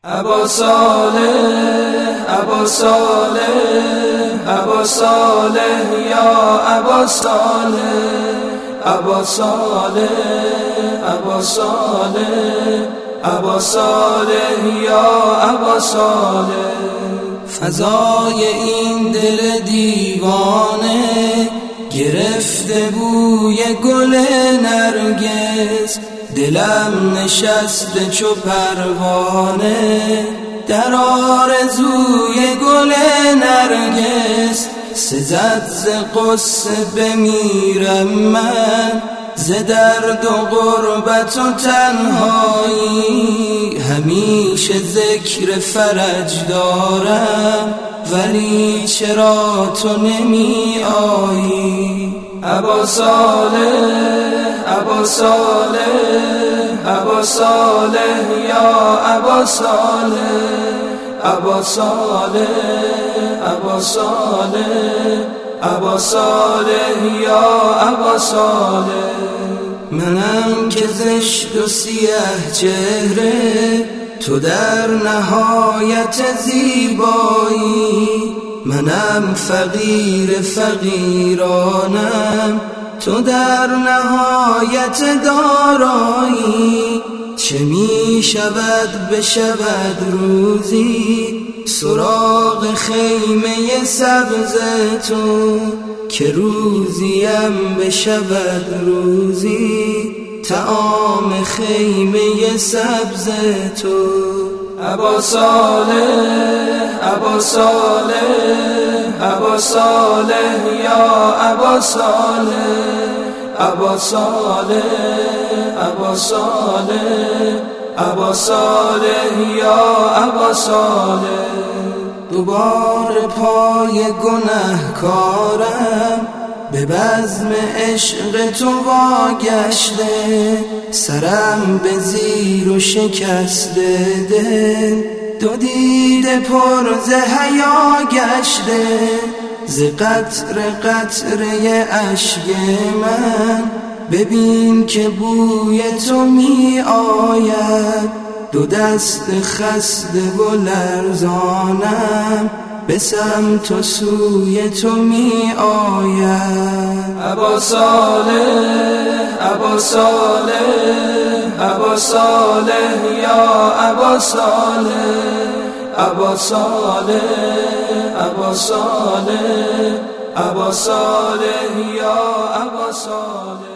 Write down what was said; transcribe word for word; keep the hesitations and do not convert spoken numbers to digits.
ابا صالح ابا صالح ابا صالح یا ابا صالح ابا صالح ابا صالح ابا صالح یا ابا صالح. فضای این دل دیوانه گرفته بوی گل نرگس، دلم نشسته چو پروانه در آرزوی گل نرگس. سزد ز غصه بمیرم من، ز درد و غربت و تنهایی، همیشه ذکر فرج دارم ولی چرا تو نمی آیی؟ ابا صالح ابا صالح ابا صالح یا ابا صالح ابا صالح ابا صالح ابا صالح یا ابا صالح. منم که زشت و سیاه چهره، تو در نهایت زیبایی. منم فقیر فقیرانم، تو در نهایت دارایی. چه می شود بشود روزی سراغ خیمه سبز تو، که روزیم بشود روزی طعام خیمه سبز تو. ابا صالح ابا صالح ابا صالح یا ابا صالح ابا صالح ابا صالح ابا صالح یا ابا صالح. دوباره پای گنهکارم به بزم عشق تو واگشته، سرم به زیر و شکسته دل، دو دیده پر ز حیا گشته. ز قطره قطره اشک من ببین که بوی تو می آید. دو دست خسته و لرزانم به سمت و سوی تو می آید. ابا صالح ابا صالح ابا صالح یا ابا صالح ابا صالح ابا صالح ابا صالح یا ابا صالح.